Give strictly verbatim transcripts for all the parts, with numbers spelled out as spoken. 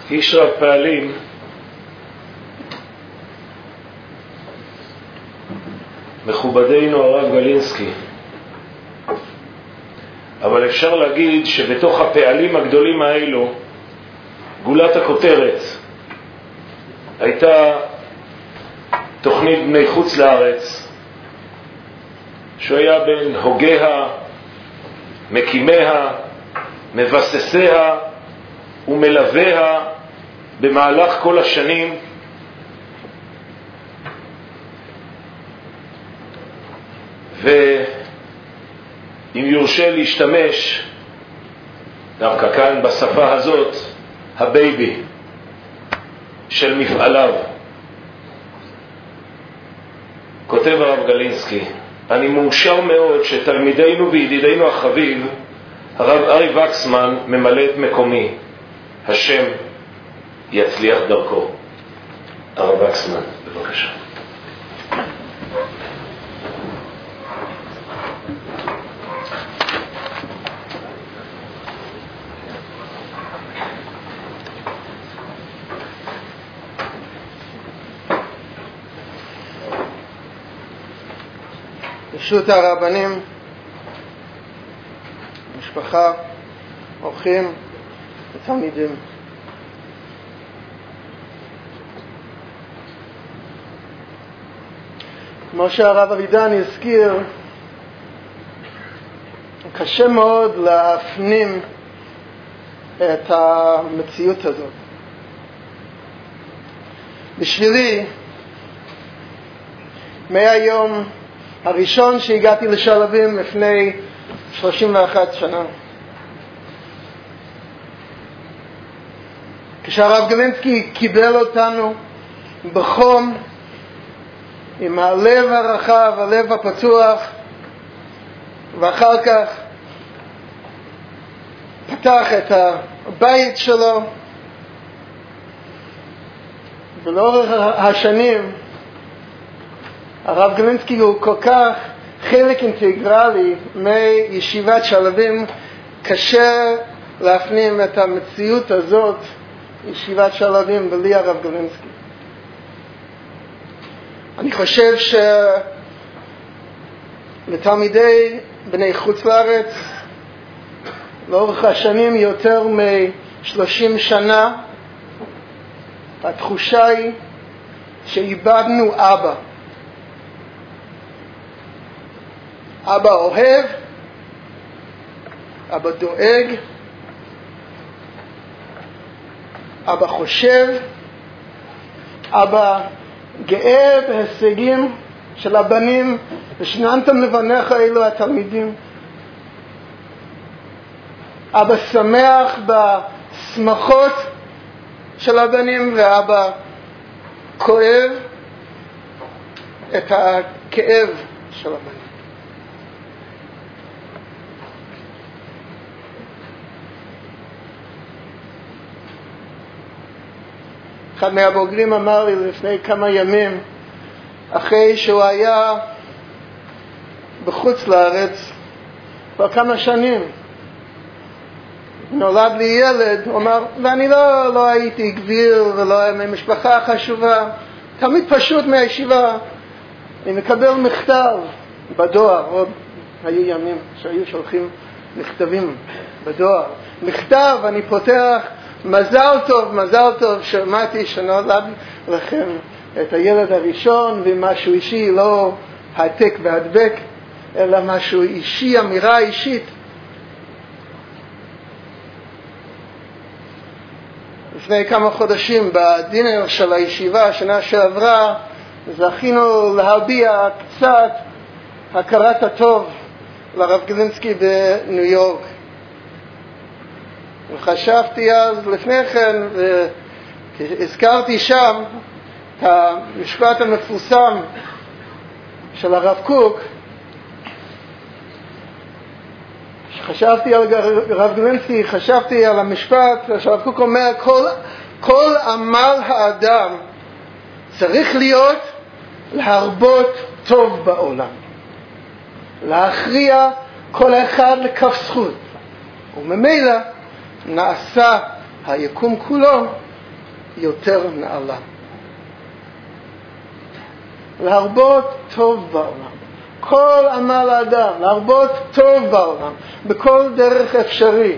איש רב פעלים מכובדנו הרב גלינסקי, אבל אפשר להגיד שבתוך הפעלים הגדולים האלו גולת הכותרת הייתה תוכנית בני חוץ לארץ, שהוא היה בין הוגיה, מקימיה, מבססיה ומלוויה במהלך כל השנים. ואם יורשה להשתמש דווקא כאן בשפה הזאת, הבייבי של מפעליו, כותב הרב גלינסקי, אני מאושר מאוד שתלמידנו וידידנו החביב הרב ארי וקסמן ממלא את מקומי. השם יצליח דרכו. הרב וקסמן, בבקשה. ברשות הרבנים, משפחה, אורחים ותלמידים, כמו שהרב אבידן הזכיר, קשה מאוד להפנים את המציאות הזאת. בשבילי, מהיום הראשון שהגעתי לשלבים לפני שלושים ואחת שנה, כשהרב גלינסקי קיבל אותנו בחום, עם הלב הרחב, הלב הפתוח, ואחר כך פתח את הבית שלו, ולאורך השנים הרב גלינסקי הוא כל כך חלק אינטגרלי מישיבת שלבים, קשה להפנים את המציאות הזאת, ישיבת שלבים בלי הרב גלינסקי. אני חושב שלתלמידי בני חוץ לארץ לאורך השנים, יותר מ-שלושים שנה, התחושה היא שאיבדנו אבא. אבא אוהב, אבא דואג, אבא חושב, אבא גאה בהישגים של הבנים, ושננתם לבניך אלו התלמידים. אבא שמח בשמחות של הבנים, ואבא כואב את הכאב של הבנים. אחד מהבוגרים אמר לי לפני כמה ימים, אחרי שהוא היה בחוץ לארץ כבר כמה שנים, נולד לי ילד, הוא אמר, ואני לא, לא הייתי גביר ולא ממשפחה חשובה, תמיד פשוט מהישיבה, אני מקבל מכתב בדואר, עוד היו ימים שהיו שולחים מכתבים בדואר, מכתב, אני פותח, מזל טוב, מזל טוב, שמעתי שנולד לכם את הילד הראשון, ומשהו אישי, לא העתק והדבק, אלא משהו אישי, אמירה אישית. לפני כמה חודשים בדינר של הישיבה, שנה שעברה, זכינו להביע קצת הכרת הטוב לרב גלינסקי בניו יורק. וחשבתי אז לפני כן, והזכרתי שם את המשפט המפורסם של הרב קוק, חשבתי על הרב גלינסקי, חשבתי על המשפט שהרב קוק אומר, כל, כל עמל האדם צריך להיות להרבות טוב בעולם, להכריע כל אחד לכף זכות, וממילא נעשה היקום כולו יותר נעלה. להרבות טוב בעולם. כל עמל האדם, להרבות טוב בעולם, בכל דרך אפשרי.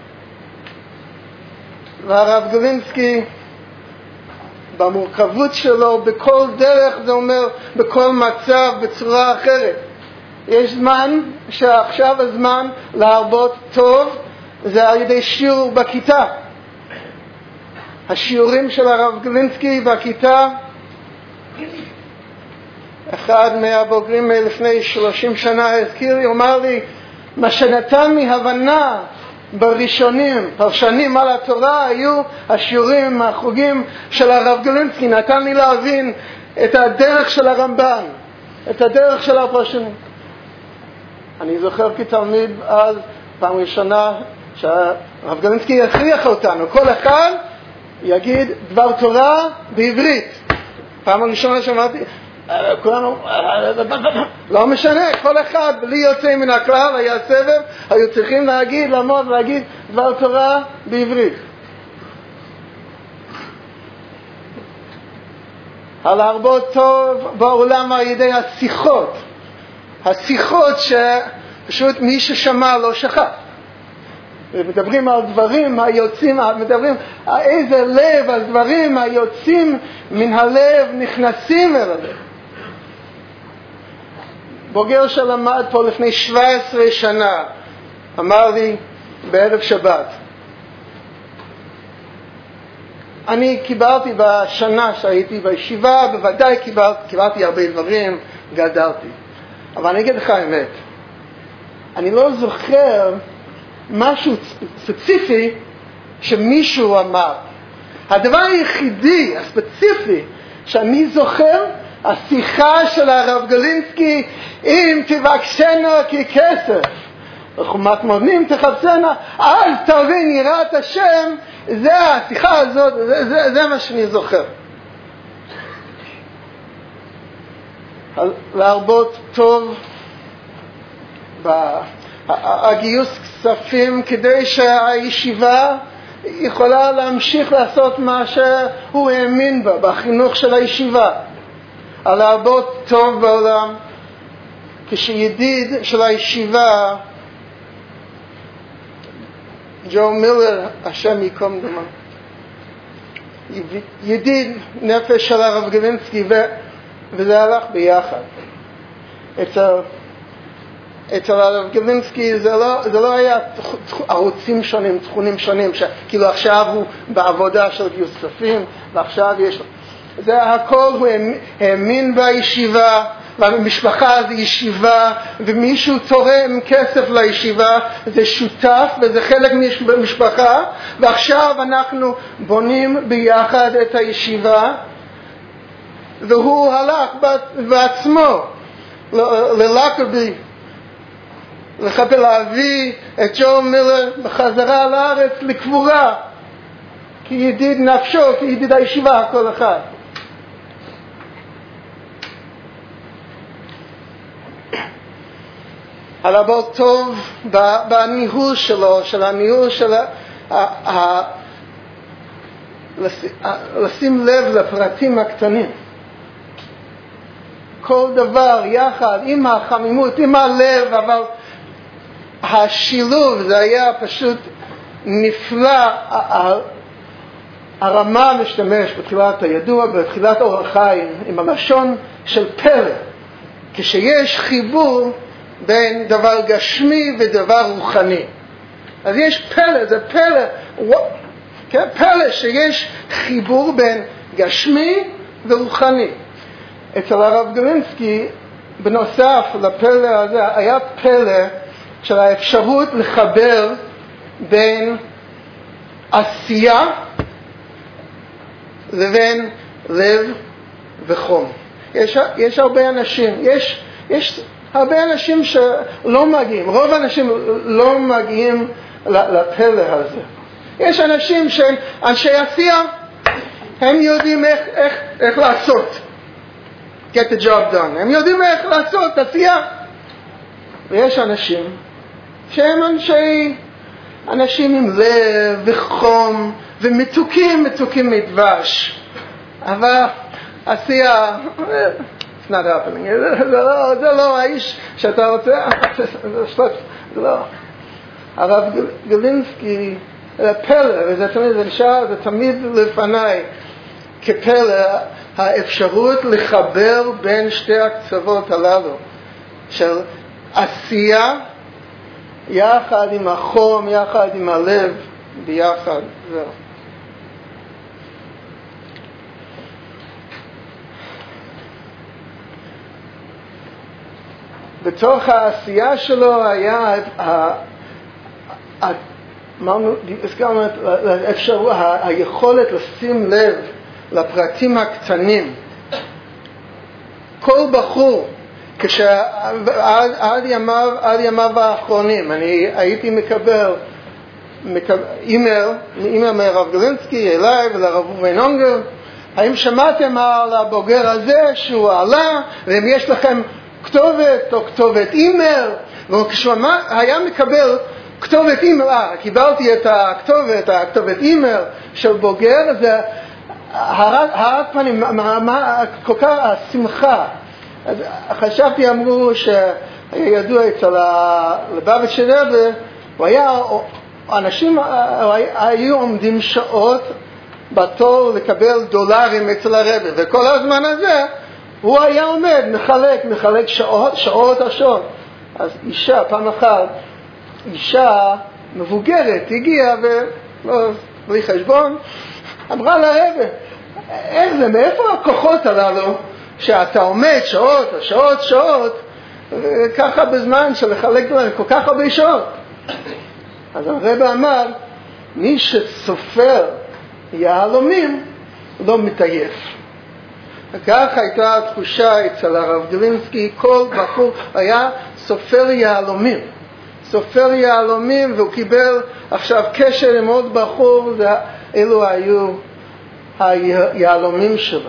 והרב גלינסקי, במורכבות שלו, בכל דרך, זה אומר, בכל מצב, בצורה אחרת. יש זמן, שעכשיו הזמן להרבות טוב, זה על ידי שיעור בכיתה. השיעורים של הרב גלינסקי בכיתה, אחד מהבוגרים לפני שלושים שנה הזכיר לי, אומר לי, מה שנתן לי הבנה בראשונים, פרשנים על התורה, היו השיעורים, החוגים של הרב גלינסקי, נתן לי להבין את הדרך של הרמב"ן, את הדרך של הפרשנים. אני זוכר כתלמיד אז, פעם ראשונה, שהרב גלינסקי יכריח אותנו, כל אחד יגיד דבר תורה בעברית. פעם ראשונה שמעתי, כולנו, לא משנה, כל אחד בלי יוצא מן הכלל, היה סבב, היו צריכים להגיד, לעמוד ולהגיד דבר תורה בעברית. להרבות טוב בעולם על ידי השיחות, השיחות שפשוט מי ששמע לא שכח. מדברים על דברים היוצאים, מדברים על איזה לב, על דברים היוצאים מן הלב, נכנסים אל הלב. בוגר שלמד פה לפני שבע עשרה שנה, אמר לי בערב שבת, אני קיבלתי בשנה שהייתי בישיבה, בוודאי קיבלתי, קיבלתי הרבה דברים, גדלתי. אבל אני אגיד לך האמת, אני לא זוכר משהו ספציפי שמישהו אמר. הדבר היחידי, הספציפי, שאני זוכר, השיחה של הרב גלינסקי, אם תבקשנה ככסף, וחומת מובנים תחפשנה, אז תבין יראת השם, זה השיחה הזאת, זה, זה, זה מה שאני זוכר. להרבות טוב הגיוס כספים כדי שהישיבה יכולה להמשיך לעשות מה שהוא האמין בה, בחינוך של הישיבה. להרבות טוב בעולם, כשידיד של הישיבה, ג'ו מילר, השם ייקום דמו, ידיד נפש של הרב גלינסקי, ו... וזה הלך ביחד. אצל, אצל הרב גלינסקי זה לא, זה לא היה ערוצים שונים, תכונים שונים, כאילו עכשיו הוא בעבודה של גיוס כספים, ועכשיו יש... זה הכל, הוא האמין בישיבה, והמשפחה זה ישיבה, ומישהו תורם כסף לישיבה, זה שותף וזה חלק ממשפחה, ועכשיו אנחנו בונים ביחד את הישיבה, והוא הלך בעצמו ללקרבי, לחפש להביא את ג'ו מילר בחזרה לארץ לקבורה, כידיד נפשו, כידיד הישיבה, כל אחד. להרבות טוב בניהול שלו, של הניהול של לשים לב לפרטים הקטנים. כל דבר יחד עם החמימות, עם הלב, אבל השילוב זה היה פשוט נפלא. הרמה משתמש בתחילת הידוע, בתחילת אורח חיים, עם הלשון של פלא. כשיש חיבור בין דבר גשמי ודבר רוחני. אז יש פלא, זה פלא, כן? פלא שיש חיבור בין גשמי ורוחני. אצל הרב גלינסקי, בנוסף לפלא הזה, היה פלא של האפשרות לחבר בין עשייה לבין לב וחום. יש, יש הרבה אנשים, יש, יש הרבה אנשים שלא מגיעים, רוב האנשים לא מגיעים לפלא הזה. יש אנשים שהם אנשי עשייה, הם יודעים איך, איך, איך לעשות. get the job done. הם יודעים איך לעשות עשייה. ויש אנשים שהם אנשי אנשים עם לב וחום ומתוקים, מתוקים מדבש. אבל עשייה, it's not happening. זה לא, זה לא האיש שאתה רוצה, זה לא. הרב גלינסקי, פלא, וזה תמיד, זה נשאר, זה תמיד לפניי, כפלא, האפשרות לחבר בין שתי הקצוות הללו, של עשייה, יחד עם החום, יחד עם הלב, ביחד, זהו. בתוך העשייה שלו היה, הזכרנו את האפשרות, היכולת לשים לב לפרטים הקטנים. כל בחור, כשעד עד ימיו, עד ימיו האחרונים, אני הייתי מקבל, מקבל אימייל, אימייל מהרב גלינסקי אליי ולרב ראובן אונגר, האם שמעתם על הבוגר הזה שהוא עלה, ואם יש לכם כתובת או כתובת אימייל, וכשהוא היה מקבל כתובת אימייל, אה, קיבלתי את הכתובת, הכתובת אימייל של בוגר, זה הרת פנים, כל כך השמחה. אז חשבתי, אמרו שהיה ידוע אצל לבביץ' רבה, הוא היה, אנשים היו עומדים שעות בתור לקבל דולרים אצל הרבה, וכל הזמן הזה הוא היה עומד, מחלק, מחלק שעות, שעות השעות. אז אישה, פעם אחת, אישה מבוגרת, הגיעה ובלי חשבון, אמרה להרבה, איך זה, מאיפה הכוחות הללו, שאתה עומד שעות, שעות, שעות, ככה בזמן של לחלק דברים, כל כך הרבה שעות. אז הרבה אמר, מי שסופר יהלומים לא מתעייף. וכך הייתה התחושה אצל הרב גלינסקי, כל בחור היה סופר יהלומים. סופר יהלומים, והוא קיבל עכשיו קשר עם עוד בחור, אלו היו היהלומים שלו.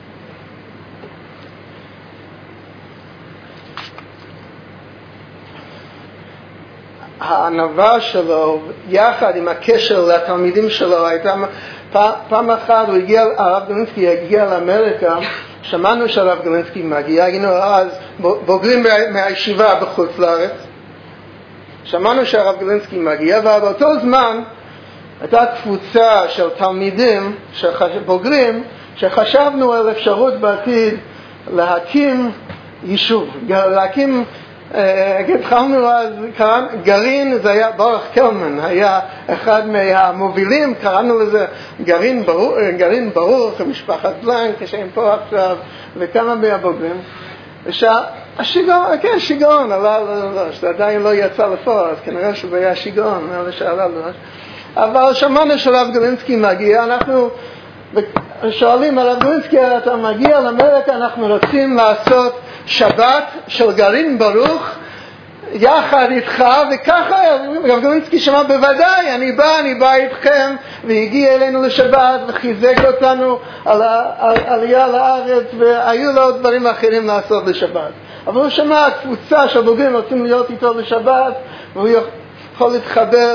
הענווה שלו, יחד עם הקשר לתלמידים שלו, הייתה פעם אחת הוא הגיע, הרב גלינסקי הגיע לאמריקה, שמענו שהרב גלינסקי מגיע, היינו אז בוגרים מהישיבה בחוץ לארץ, שמענו שהרב גלינסקי מגיע, ובאותו זמן הייתה קבוצה של תלמידים, בוגרים, שחשבנו על אפשרות בעתיד להקים יישוב, להקים, התחלנו אז, גרעין, זה היה ברוך קלמן, היה אחד מהמובילים, קראנו לזה גרעין ברוך, גרעין ברוך, משפחת בלנק, שהם פה עכשיו, וכמה מהבוגרים, שהשיגעון, כן, שיגעון, זה עדיין לא יצא לפועל, אז כנראה שזה היה שיגעון, אבל שמענו שהרב גלינסקי מגיע, אנחנו שואלים, הרב גלינסקי, אתה מגיע לאמריקה, אנחנו רוצים לעשות שבת של גרעין ברוך יחד איתך, וככה הרב גלינסקי שמע, בוודאי, אני בא, אני בא איתכם, והגיע אלינו לשבת וחיזק אותנו על העלייה לארץ, והיו לו דברים אחרים לעשות לשבת. אבל הוא שמע, קבוצה של בוגרים רוצים להיות איתו לשבת, והוא יכול להתחבר.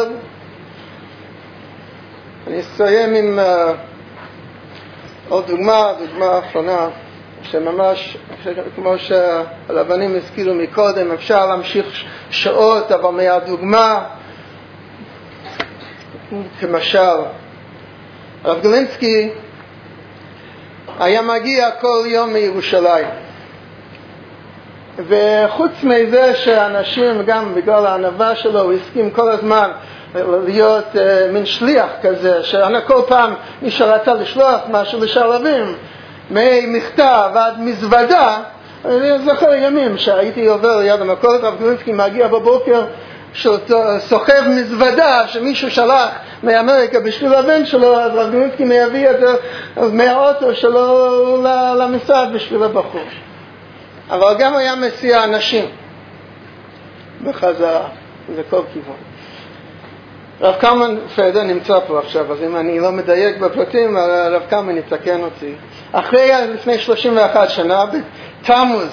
אני אסיים עם uh, עוד דוגמה, דוגמה אחרונה, שממש, כמו שהלבנים הזכירו מקודם, אפשר להמשיך שעות, אבל מהדוגמה, כמשל, הרב גלינסקי היה מגיע כל יום מירושלים. וחוץ מזה שאנשים, גם בגלל הענווה שלו, הוא הסכים כל הזמן להיות uh, מין שליח כזה, שאני כל פעם מי שרצה לשלוח משהו לשלבים, ממכתב עד מזוודה. אני זוכר ימים שהייתי עובר ליד המכולת, הרב גלינסקי מגיע בבוקר, סוחב מזוודה שמישהו שלח מאמריקה בשביל הבן שלו, אז הרב גלינסקי מביא את זה מהאוטו שלו למשרד בשביל הבחור. אבל גם היה מסיע אנשים בחזרה, זה כל כיוון. רב קלמן פרדה נמצא פה עכשיו, אז אם אני לא מדייק בפרטים, רב קלמן יתקן אותי. אחרי, לפני שלושים ואחת שנה, בתמוז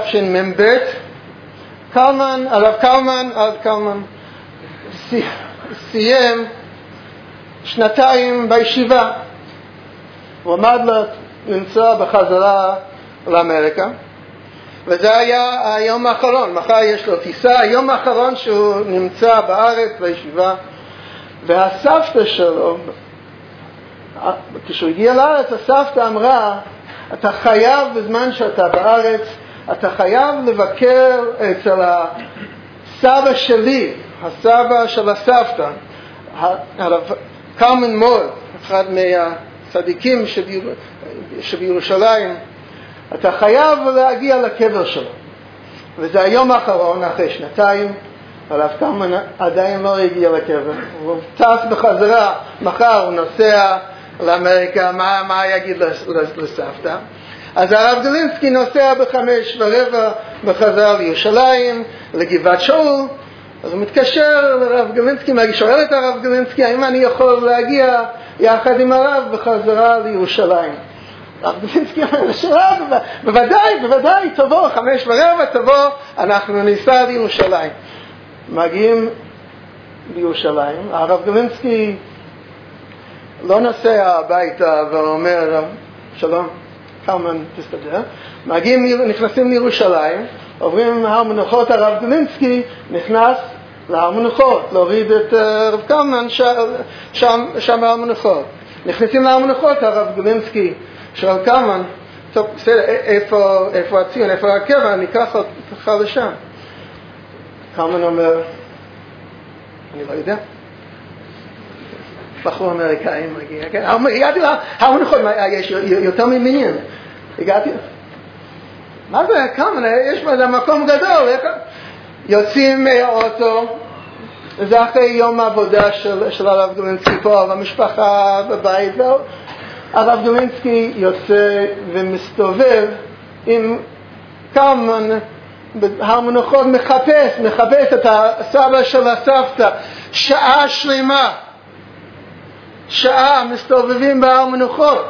תשמ"ב, קלמן, הרב קלמן, הרב קלמן, סיים שנתיים בישיבה. הוא עמד לנסוע בחזרה לאמריקה, וזה היה היום האחרון. מחר יש לו טיסה, היום האחרון שהוא נמצא בארץ בישיבה. והסבתא שלו, כשהוא הגיע לארץ, הסבתא אמרה, אתה חייב בזמן שאתה בארץ, אתה חייב לבקר אצל הסבא שלי, הסבא של הסבתא, הרב קלמן מור, אחד מהצדיקים שבירושלים. אתה חייב להגיע לקבר שלו. וזה היום האחרון, אחרי שנתיים, הרב קלמן עדיין לא הגיע לקבר. הוא טס בחזרה, מחר הוא נוסע לאמריקה, מה, מה יגיד לסבתא? אז הרב גלינסקי נוסע בחמש ורבע בחזרה לירושלים, לגבעת שאול. אז הוא מתקשר לרב גלינסקי, שואל את הרב גלינסקי, האם אני יכול להגיע יחד עם הרב בחזרה לירושלים? הרב גלינסקי אומר לשאלה, בוודאי, בוודאי, תבוא, חמש ורבע, תבוא, אנחנו ניסע לירושלים. מגיעים לירושלים, הרב גלינסקי לא נוסע הביתה ואומר, שלום, קלמן, תסתדר. מגיעים, נכנסים לירושלים, עוברים הר מנוחות, הרב גלינסקי נכנס להר מנוחות, להוריד את הרב קלמן שם, שם הר מנוחות. נכנסים להר מנוחות, הרב גלינסקי של קלמן, טוב, בסדר, איפה, איפה הציון, איפה הקבע, אני אקח אותך לשם. קלמן אומר, אני לא יודע. בחור אמריקאי מגיע, כן? הגעתי להר מנוחות, יש יותר ממניין. הגעתי, מה זה, קלמן, יש בזה מקום גדול, יוצאים מהאוטו, זה אחרי יום העבודה של, של הרב גלינסקי פה, במשפחה, בבית, הרב גלינסקי יוצא ומסתובב עם קלמן בהר מנוחות, מחפש, מחפש את הסבא של הסבתא, שעה שלמה, שעה מסתובבים בהר מנוחות.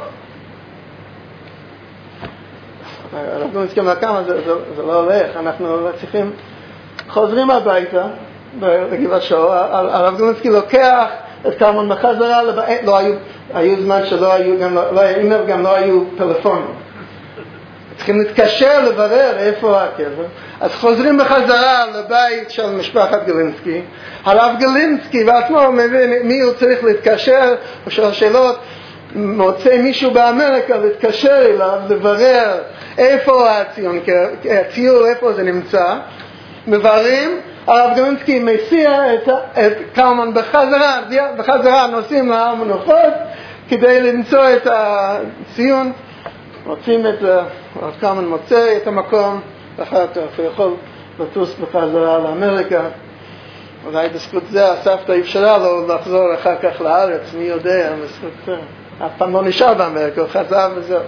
הרב גלינסקי אומר, כמה זה, זה, זה לא הולך, אנחנו צריכים, חוזרים הביתה בגבעת שאול, הרב גלינסקי לוקח את קלמן בחזרה לבית, לא היו, היו זמן שלא היו, גם לא, לא היה, גם לא היו טלפונים. צריכים להתקשר לברר איפה הקבר. אז חוזרים בחזרה לבית של משפחת גלינסקי. הרב גלינסקי בעצמו מבין מי הוא צריך להתקשר, או שהשאלות, מוצא מישהו באמריקה להתקשר אליו, לברר איפה הציון, הציור, איפה זה נמצא. מבררים, הרב גלינסקי מסיע את, את קלמן בחזרה, בחזרה נוסעים להר מנוחות כדי למצוא את הציון. מוצאים את זה, הרב קלמן מוצא את המקום, ואחר כך הוא יכול לטוס בחזרה לאמריקה. אולי בזכות זה הסבתא אפשרה לו לחזור אחר כך לארץ, מי יודע, בזכות זה. אף פעם לא נשאר באמריקה, הוא חזר וזהו.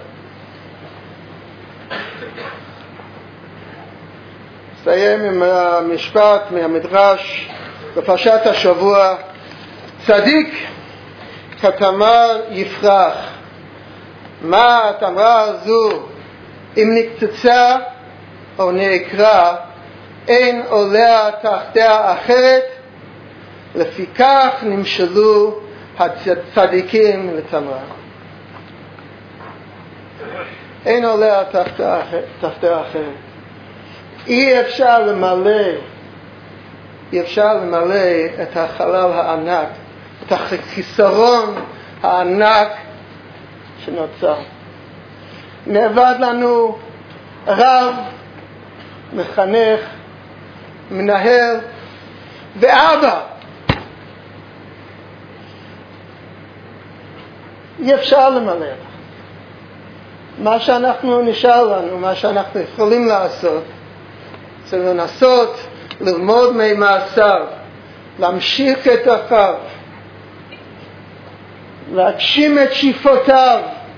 נסיים עם המשפט מהמדרש בפרשת השבוע, צדיק כתמר יפרח. מה התמרה הזו, אם נקצצה או נעקרה, אין עולה תחתיה אחרת, לפיכך נמשלו הצדיקים לתמרה. אין עולה תחתיה אחרת. אי אפשר למלא, אי אפשר למלא את החלל הענק, את החיסרון הענק שנוצר. נאבד לנו רב, מחנך, מנהל ואבא. אי אפשר למלא את זה. מה שאנחנו נשאר לנו, מה שאנחנו יכולים לעשות, זה לנסות ללמוד ממעשיו, להמשיך את דרכיו, להגשים את שאיפותיו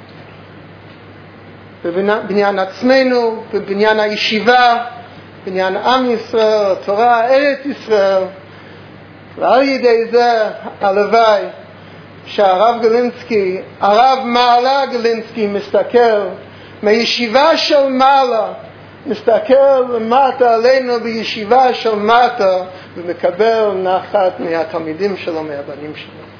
בבניין עצמנו, בבניין הישיבה, בניין עם ישראל, התורה, ארץ ישראל. ועל ידי זה הלוואי שהרב גלינסקי, הרב מעלה גלינסקי מסתכל מישיבה של מעלה מסתכל למטה עלינו בישיבה של מטה ומקבל נחת מהתלמידים שלו, מהבנים שלו.